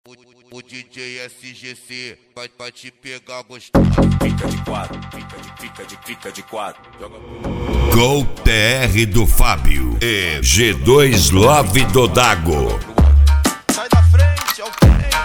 O DJ SGC vai te pegar gostoso. Fica de quatro, fica de quatro. Gol TR do Fábio e G2 Love do Dago. Sai da frente, é o que tem.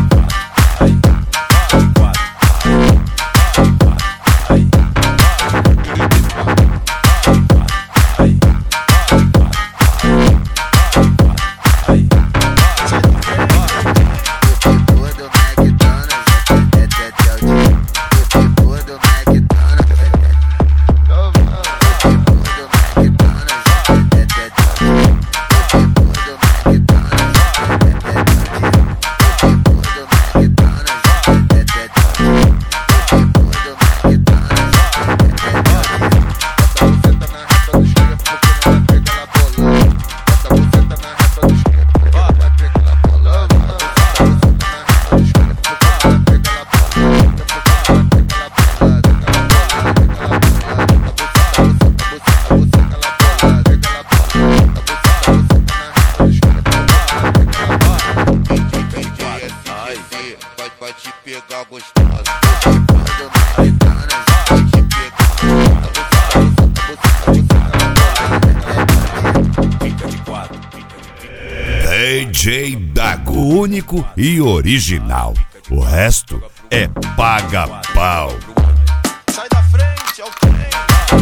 Vai te pegar gostosa. DJ Dago, único e original. O resto é paga-pau. Sai da frente, é o que tem.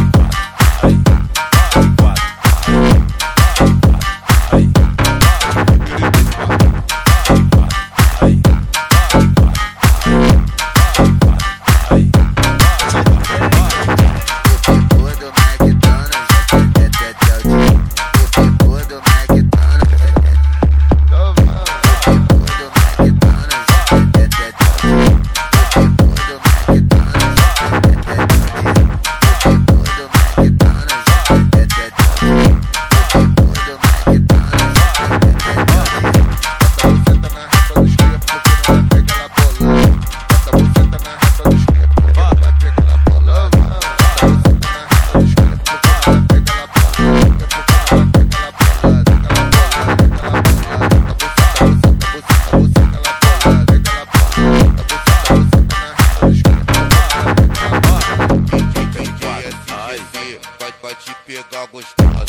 Vai te pegar gostosa.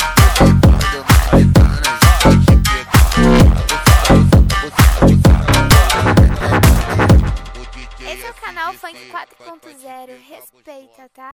Esse é o canal Funk 4.0. Respeita, tá?